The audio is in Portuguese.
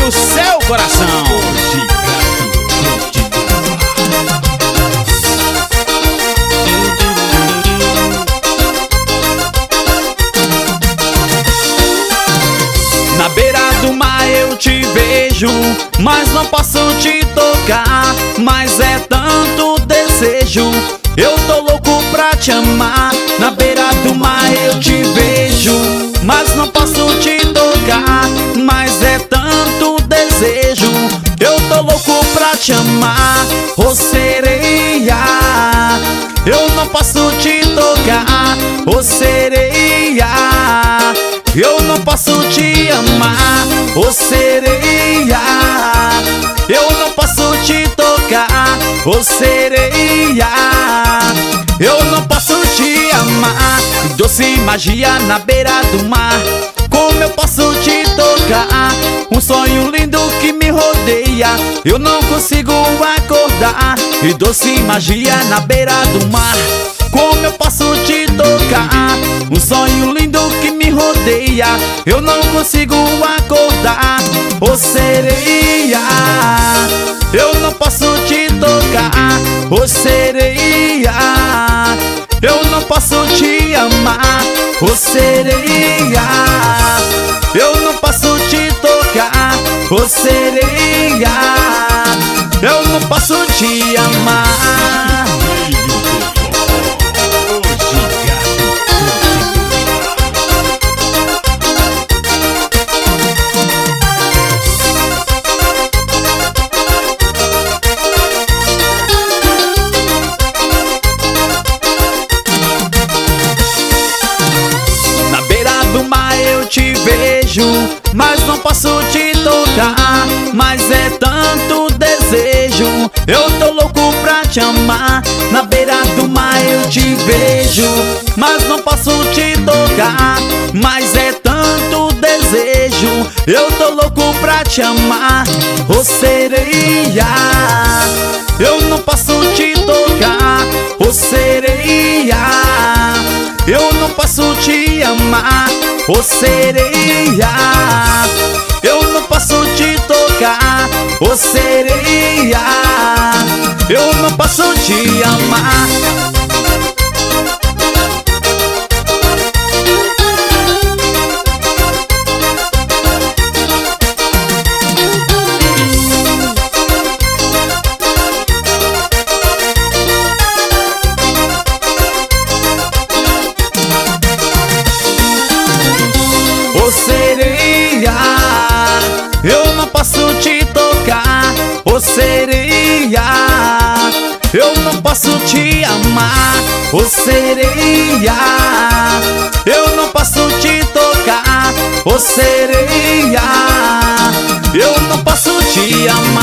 no seu coração. Na beira do mar eu te vejo, mas não posso te tocar. Mas é tanto desejo, eu tô louco pra te amar. Na beira do mar eu te vejo, mas não posso te tocar. Mas é tanto desejo, eu tô louco pra te amar. Ô sereia, eu não posso te tocar. Ô sereia, eu não posso te amar. Ô sereia, eu não posso te tocar. Ô sereia, eu não posso te amar. Doce magia na beira do mar, como eu posso te tocar? Um sonho lindo que me rodeia, eu não consigo acordar. E doce magia na beira do mar, como eu posso te tocar? Um sonho lindo que me rodeia, eu não consigo acordar. Ô sereia, eu não posso te tocar. Ô sereia, eu não posso te amar. Ô sereia, eu não posso te tocar. Ô sereia, eu não posso te amar. Te vejo, mas não posso te tocar. Mas é tanto desejo, eu tô louco pra te amar. Na beira do mar eu te vejo, mas não posso te tocar. Mas é tanto desejo, eu tô louco pra te amar. Ô sereia, eu não posso te tocar. Ô sereia, eu não posso te amar. Ô sereia, eu não posso te tocar. Ô sereia, eu não posso te amar. Ô sereia, eu não posso te tocar. Ô sereia, eu não posso te amar. Ô sereia, eu não posso te tocar. Ô sereia, eu não posso te amar.